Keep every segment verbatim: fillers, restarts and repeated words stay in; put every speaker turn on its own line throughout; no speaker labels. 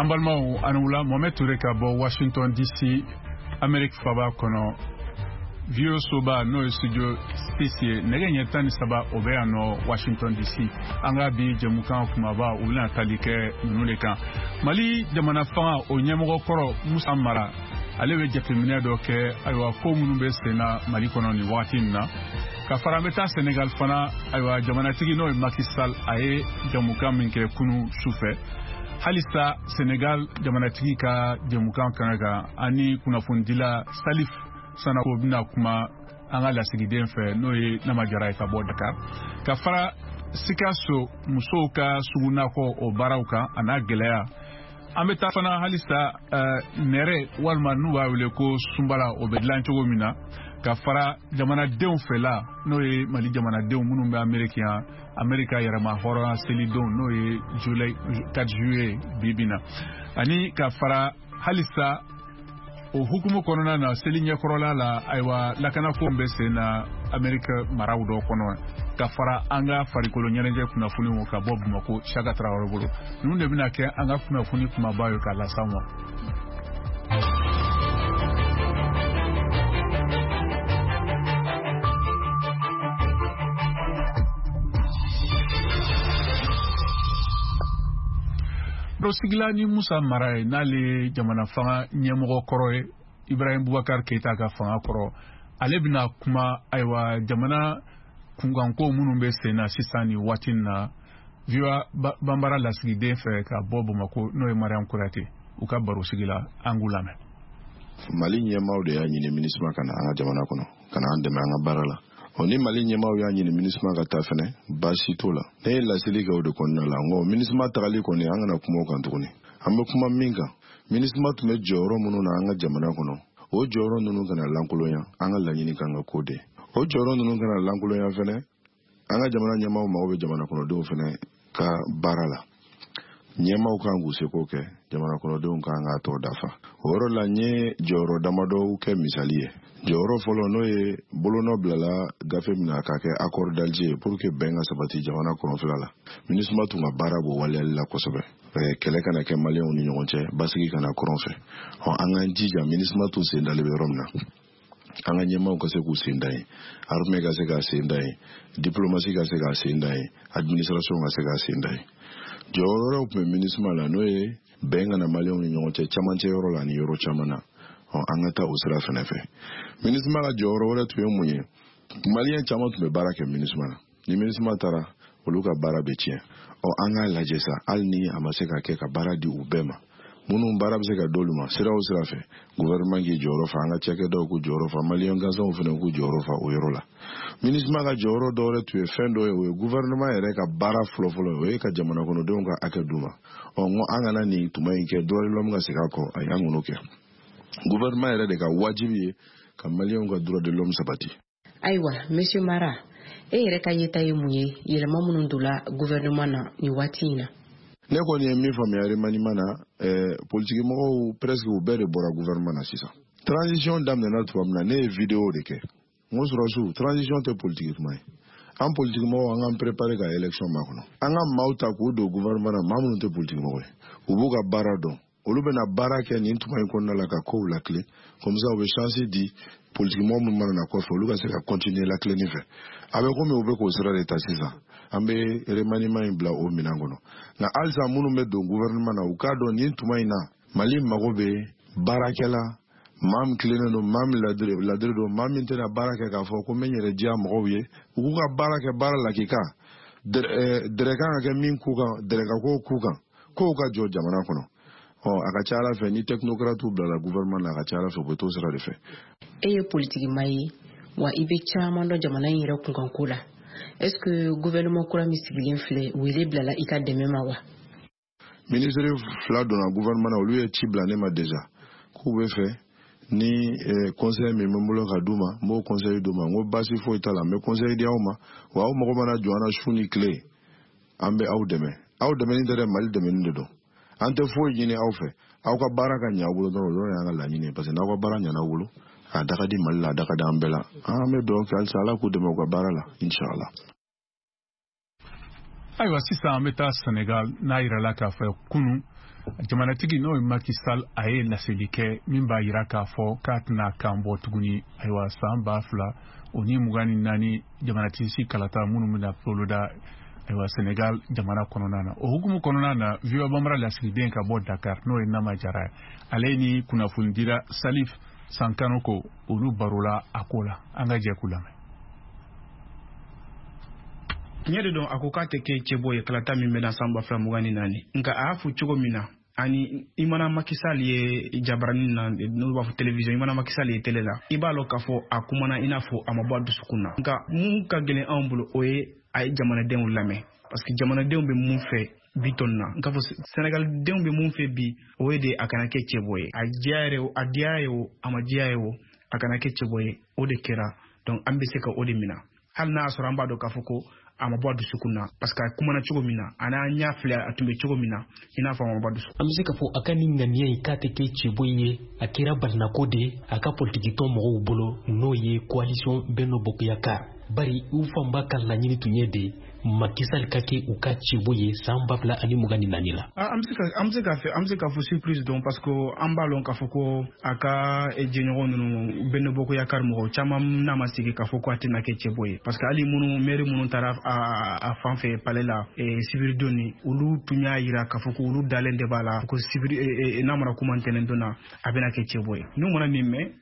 an balimaw ani wula Mohamed Touré ka bɔ Washington D C Amérique faba kɔnɔ Vio Soba n'o ye studio six ye nɛgɛ ɲɛ tan ni saba o bɛ yan nɔ Washington D C an ka bi jɛmukan kumaba u bɛna tali kɛ ninnu de kan. Mali jamana fanga o ɲɛmɔgɔ kɔrɔ Musa Mara ale bɛ jateminɛ dɔ kɛ ayiwa ko minnu bɛ sen na Mali kɔnɔ nin wagati in na ka fara an bɛ taa Senegal fana ayiwa jamanatigi n'o ye Macky Sall a ye jamukan min kɛ kunu sufɛ halisa Senegal jamanatigi ka jamukan kan kan ani kunnafonidila Salif Sanako bɛna kuma an ka lasigiden fɛ n'o ye Nama Jara ye ka bɔ Dakar ka fara Sikaso musow ka sugunako o baaraw kan a n'a gɛlɛya an bɛ taa fana halisa nɛrɛ walima n'u b'a wele ko sunbala o bɛ dilan cogo min na ka fara jamanadenw fɛla n'o ye Mali jamanadenw minnu bɛ Amérique yan Amérique yɛrɛma hɔrɔnya selidenw n'o ye Juillet quatre juillet bi bi na ani ka fara halisa o hukumu kɔnɔna na seli ɲɛkɔrɔla la ayiwa lakanako bɛ sen na Amérique maraw dɔ kɔnɔ ka fara an ka farikolo ɲɛnajɛ kunnafoniw ka bɔ Bamako Chaka Traoré bolo ninnu de bɛna kɛ an ka kunnafoni kumaba ye k'a lasa ma. Prosigila ni Musa Mara ye n'ale jamana fanga ɲɛmɔgɔ kɔrɔ ye Ibrahim Boubacar Keita ka fanga kɔrɔ ale bɛna kuma ayiwa jamana kunkanko minnu bɛ sen na sisan ni waati na Viva Bambara lasigiden fɛ ka bɔ Bamako n'o ye Mariam Kouyaté u ka baro sigi la an k'u lamɛn.
Mali ɲɛmaaw de y'a ɲini MINUSMA kana an ka jamana kɔnɔ kana an dɛmɛ an ka baara la. O ni Mali ɲɛmaaw y'a ɲini MINUSMA ka taa fɛnɛ baasi t'o la. Ne ye laseli kɛ o de kɔnɔna la nko MINUSMA tagali kɔni an kana kuma o kan tuguni. An bɛ kuma min kan MINUSMA tun bɛ jɔyɔrɔ minnu na an ka jamana kɔnɔ o jɔyɔrɔ ninnu kana lankolonya an ka laɲini kan ka ko de. O jɔyɔrɔ ninnu kana lankolonya fɛnɛ an ka jamana ɲɛmaaw mago bɛ jamana kɔnɔdenw fɛnɛ ka baara la. Ɲɛmaaw kan k'u seko kɛ jamana kɔnɔdenw kan ka tɔ dafa. O yɔrɔ la n ye jɔyɔrɔ damadɔw kɛ misali ye. Jɔyɔrɔ fɔlɔ n'o ye bolonɔ bilala gafe min na ka kɛ accord d'Alger pour que bɛn ka sabati jamana kɔnɔfɛla la. MINUSMA tun ka baara b'o waleyali la kosɛbɛ. Kɛlɛ kana kɛ maliyɛnw ni ɲɔgɔn cɛ basigi kana kɔrɔn fɛ. An k'an jija MINUSMA tun sen dalen bɛ yɔrɔ min na. An ka ɲɛmaaw ka se k'u sen da yen, armée ka se k'a sen da yen, diplomatie ka se k'a sen da yen, administration ka se k'a sen da yen. Jɔyɔrɔ wɛrɛw tun bɛ MINUSMA la n'o ye bɛn kana maliyɛnw ni ɲɔgɔn cɛ camancɛ yɔrɔ la ni yɔrɔ caman na. An ka taa o sira fɛnɛ fɛ. MINUSMA ka jɔyɔrɔ wɛrɛ tun ye mun ye? Maliyɛn caman tun bɛ baara kɛ MINUSMA la. Ni MINUSMA taara olu ka baara bɛ tiɲɛ. An k'a lajɛ sa hali ni a ma se ka kɛ ka baara di u bɛɛ ma. Minnu baara bɛ se ka d'olu ma sira o sira fɛ gouvernement k'i jɔyɔrɔ fa an ka cakɛdaw k'u jɔyɔrɔ fa maliyɛn gansanw fɛnɛ k'u jɔyɔrɔ fa o yɔrɔ la. MINUSMA ka jɔyɔrɔ dɔ wɛrɛ tun ye fɛn dɔ ye o ye gouvernement yɛrɛ ka baara fɔlɔfɔlɔ o ye ka jamana kɔnɔdenw ka hakɛ d'u ma. Nko an kana nin tuma in kɛ droit de l'homme ka segin a kɔ ayi an k'o kɛ. Gouvernement yɛrɛ de ka wajibi ye ka maliyɛnw ka droit de l'homme sabati.
Ayiwa Monsieur Mara e yɛrɛ ka yeta ye mun ye yɛlɛma minnu donna gouvernement na nin waati in na?
Ne kɔni ye min faamuya remaniement na politique mɔgɔw presque u bɛɛ de bɔra gouvernement na sisan. Transition daminɛna tuma min na ne ye vidéo de kɛ. N ko sɔrɔsiw transition tɛ politique kuma ye. An politique mɔgɔw an k'an préparer ka élection makɔnɔ. An ka maaw ta k'u don gouvernement na maa minnu tɛ politique mɔgɔ ye. U b'u ka baara dɔn. Olu bɛna baara kɛ nin tuma in kɔnɔna la ka kow lakile. Comme ça u bɛ chance di politique mɔgɔ minnu mana na kɔfɛ olu ka se ka continuer lakilenni fɛ. A bɛ komi u bɛ k'o sira de ta sisan. An bɛ remaniement in bila o minɛn kɔnɔ. Nka halisa minnu bɛ don gouvernement na u k'a dɔn nin tuma in na Mali mago bɛ baarakɛla maa min tilennen don maa min ladiri don maa min tɛna baara kɛ k'a fɔ ko n bɛ n yɛrɛ diya mɔgɔw ye u k'u ka baara kɛ baara lakika dɛrɛ kan ka kɛ min k'u kan dɛrɛkako k'u kan kow ka jɔ jamana kɔnɔ. A ka ca Ala fɛ ni technocrate bilala gouvernement na a ka ca Ala fɛ u bɛ t'o sira de fɛ.
E ye politique maa ye wa i bɛ caman dɔn jamana in yɛrɛ kunkanko la. Est-ce que gouvernement kura min sigilen filɛ wele bilala i ka dɛmɛ ma wa?
Ministre fila donna gouvernement na olu ye ci bila ne ma déjà k'u bɛ fɛ ni conseil min bɛ n bolo ka d'u ma n b'o conseil d'u ma n ko baasi foyi t'a la n bɛ conseil di aw ma wa aw mago mana jɔ an na su ni tile an bɛ aw dɛmɛ aw dɛmɛni tɛ dɛ Mali dɛmɛni de don an tɛ foyi ɲini aw fɛ aw ka baara ka ɲɛ aw bolo dɔrɔn o dɔrɔn y'an ka laɲini ye parce que n'aw ka baara ɲɛna aw bolo a da ka di Mali la a da ka di an bɛɛ la an bɛ dugawu kɛ halisa Ala k'u dɛmɛ u ka baara la inshallah.
Ayiwa sisan an bɛ taa Senegal n'a yirala k'a fɔ kunu jamanatigi n'o ye Macky Sall a ye laseli kɛ min b'a yira k'a fɔ k'a tɛna kan bɔ tuguni ayiwa san ba fila o ni mugan ni naani jamanatigi kalata minnu bɛna foloda ayiwa Senegal jamana kɔnɔna na o hukumu kɔnɔna na V O A Banbara lasigiden ka bɔ Dakar n'o ye Nama Jara ale ni kunnafoni dira Salif Sankano ko olu barola a ko la an ka jɛ k'u lamɛn.
Nyɛ don a ko k'a tɛ kɛ cɛbɔ ye kalata min bɛna san ba fila mugan ni naani nka a y'a fɔ cogo min na ani i mana Macky Sall ye jabarani na n'o b'a fɔ télévision i mana Macky Sall ye télé la i b'a lɔn k'a fɔ a kumana i n'a fɔ a ma bɔ a dusukun na nka mun ka gɛlɛn anw bolo o ye a ye jamanadenw lamɛn parce que jamanadenw bɛ mun fɛ bi tɔn na nka fɔ Sénégaldenw bɛ mun fɛ bi o ye de a kana kɛ cɛbɔ ye a diya yɛrɛ o a diya ye o a ma diya ye o a kana kɛ cɛbɔ ye o de kɛra donc an bɛ se ka o de mina hali n'a sɔrɔ an b'a dɔn k'a fɔ ko a ma bɔ a dusukun na parce que a kumana cogo min na ani an y'a filɛ a tun bɛ cogo min na i n'a fɔ a ma bɔ a dusukun.
An bɛ se k'a fɔ a ka nin ŋaniya in k'a tɛ kɛ cɛbɔ ye a kɛra balinako de a ka politikitɔn mɔgɔw bolo n'o ye coalition Benno Bokk Yakaar bari u fanba ka laɲini tun ye de Macky Sall ka kɛ u ka cɛbɔ ye san ba fila ani mugan ni naani la.
An bɛ se ka an bɛ se k'a fɔ an bɛ se k'a fɔ surprise dɔn parce que an b'a lɔn k'a fɔ ko a ka jɛɲɔgɔn ninnu Benno Bokk Yakaar mɔgɔw caman n'a ma sigi k'a fɔ ko a tɛna kɛ cɛbɔ ye parce que hali minnu maire minnu taara a fan fɛ palais la sibiridenw ni olu tun y'a yira k'a fɔ ko olu dalen de b'a la ko sibiri n'a mara kuma ntɛnɛn don na a bɛna kɛ cɛbɔ ye n'u mana nin mɛn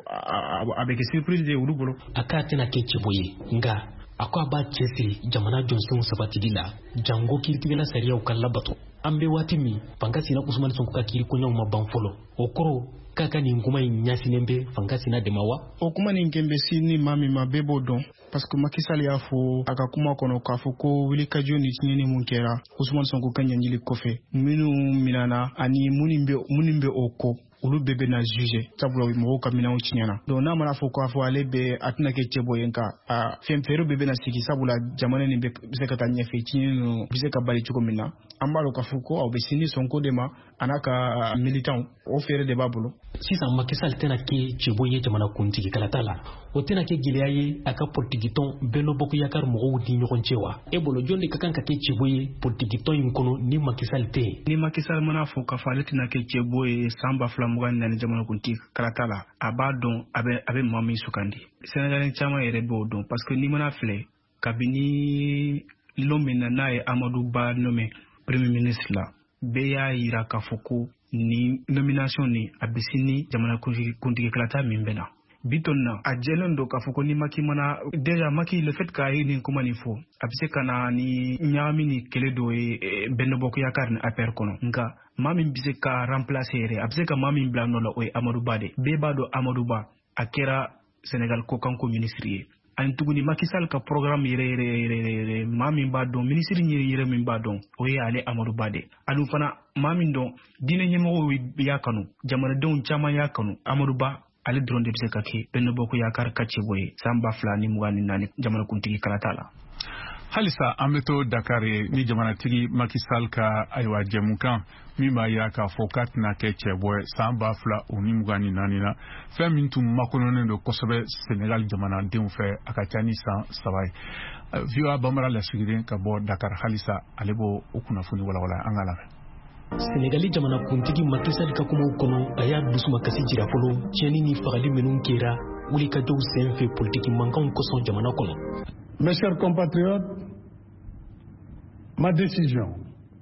a bɛ kɛ surprise de olu bolo.
A k'a tɛna kɛ cɛbɔ ye nka a ko a b'a cɛsiri jamana jɔnsenw sabatili la jango kiiritigɛla sariyaw ka labato an bɛ waati min fanga sina Usmane Sonko ka kiirikoɲɛw ma ban fɔlɔ o kɔrɔ k'a ka nin kuma in ɲasinen bɛ fanga sina de ma wa.
O kuma nin kɛn bɛ si ni maa min ma bɛɛ b'o dɔn parce que Macky Sall y'a fɔ a ka kuma kɔnɔ k'a fɔ ko wulikajɔ ni tiɲɛni mun kɛra Usmane Sonko ka ɲɛɲini kɔfɛ minnu minana ani minnu bɛ minnu bɛ o kɔ olu bɛɛ bɛ na juger sabula mɔgɔw ka minɛnw tiɲɛna donc n'a mana fɔ k'a fɔ ale bɛ a tɛna kɛ cɛbɔ ye nka a fɛn feere bɛɛ bɛ na sigi sabula jamana nin bɛ se ka taa ɲɛfɛ tiɲɛni ninnu bɛ se ka bali cogo min na an b'a dɔn k'a fɔ ko aw bɛ sini Sonko de ma a n'a ka militant o feere de b'a bolo.
Sisan Macky Sall tɛna kɛ cɛbɔ ye jamana kuntigi kalata la o tɛna kɛ gɛlɛya ye a ka politikitɔn Benno Bokk Yakaar mɔgɔw ni ɲɔgɔn cɛ wa e bolo jɔn de ka kan ka kɛ cɛbɔ ye politikitɔn in kɔnɔ ni Macky Sall tɛ yen.
Ni Macky Sall mana fɔ k'a fɔ ale tɛna kɛ cɛbɔ ye san ba fila mugan ni naani jamana kuntigi kalata la a b'a dɔn a bɛ a bɛ maa min sugandi Sénégalais caman yɛrɛ b'o dɔn parce que ni mana filɛ kabini lon min na n'a ye Amadou Ba nommé premier ministre la bɛɛ y'a yira k'a fɔ ko ni nomination ni a bɛ sini jamana kuntigi kalata min bɛ na bitɔn na a jɛlen don k'a fɔ ko ni Macky mana déjà Macky le fait k'a ye nin kuma nin fɔ a bɛ se ka na ni ɲagami ni kɛlɛ dɔ ye Benno Bokk Yakaar ni A P R kɔnɔ nka maa min bɛ se ka remplacer yɛrɛ a bɛ se ka maa min bila nɔ la o ye Amadou Ba de bɛɛ b'a dɔn Amadou Ba a kɛra Sénégal kokanko ministre ye ani tuguni Macky Sall ka programme yɛrɛ yɛrɛ yɛrɛ maa min b'a dɔn ministre yɛrɛ yɛrɛ min b'a dɔn o ye ale Amadou Ba de ani fana maa min dɔn diinɛ ɲɛmɔgɔw y'a kanu jamanadenw caman y'a kanu Amadou Ba ale dɔrɔn de bɛ se ka kɛ Benno Bokk Yakaar ka cɛbɔ ye san ba fila ni mugan ni naani jamanakuntigi kalata la.
Halisa an bɛ to Dakar ye ni jamanatigi Macky Sall ka ayiwa jɛmukan min b'a yira k'a fɔ k'a tɛna kɛ cɛbɔ ye san ba fila o ni mugan ni naani na fɛn min tun makɔnɔnen don kosɛbɛ Senegal jamanadenw fɛ a ka ca ni san saba ye V O A Banbara lasigiden ka bɔ Dakar halisa ale b'o o kunnafoni walawala an ka lamɛn.
Senegali jamana kuntigi Macky Sall ka kumaw kɔnɔ a y'a dusuma kasi jira fɔlɔ tiɲɛni ni fagali minnu kɛra wulikajɔw senfɛ politiki mankanw kosɔn jamana kɔnɔ.
Mes chers compatriotes, ma décision,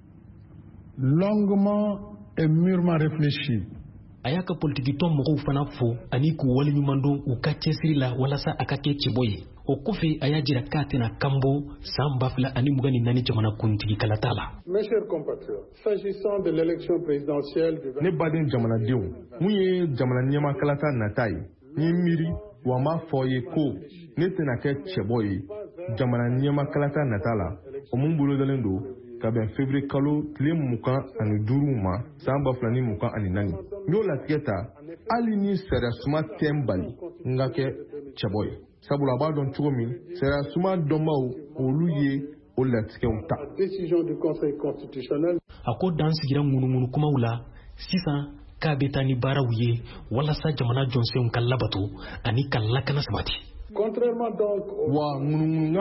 longuement et mûrement réfléchie,
a y'a ka politikitɔn mɔgɔw fana fo ani k'u waleɲuman dɔn u ka cɛsiri la walasa a ka kɛ cɛbɔ ye o kɔfɛ a y'a jira k'a tɛna kanbɔ san ba fila ani mugan ni naani jamana kuntigi kalata la.
Mes chers compatriotes, s'agissant de l'élection présidentielle du
ne baden jamanadenw mun ye jamana ɲɛma kalata nata ye n ye miiri wa m'a fɔ ye ko ne tɛna kɛ cɛbɔ ye jamana ɲɛma kalata nata la o mun bolodalen don ka bɛn février kalo tile mugan ani duuru ma san ba fila ni mugan ani naani n y'o latigɛ ta hali ni sariya suma tɛ n bali n ka kɛ cɛbɔ ye sabula a b'a dɔn cogo min sariya suma dɔnbaw olu ye o latigɛw ta.
Décision du Conseil constitutionnel.
A ko dan sigira ŋunuŋunu kumaw la sisan k'a bɛ taa ni baaraw ye walasa jamana jɔnsenw ka labato ani ka lakana sabati.
Contrairement donc
wa ŋunuŋunu